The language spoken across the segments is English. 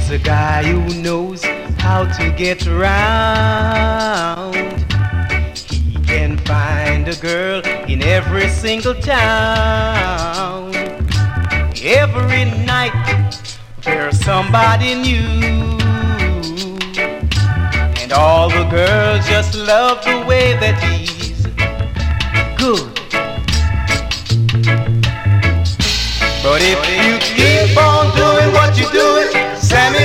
a guy who knows how to get around. He can find a girl in every single town. Every night there's somebody new, and all the girls just love the way that he's good. But if you keep on doing what you're doing, Sammy,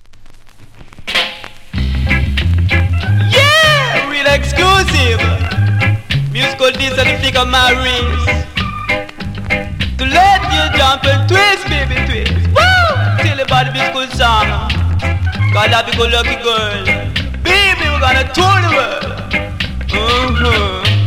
yeah, real exclusive musical disc and stick on my wrist to let you jump and twist, baby, twist. Woo! Tell the body musical song, call that big lucky girl, baby, we're gonna tour the world.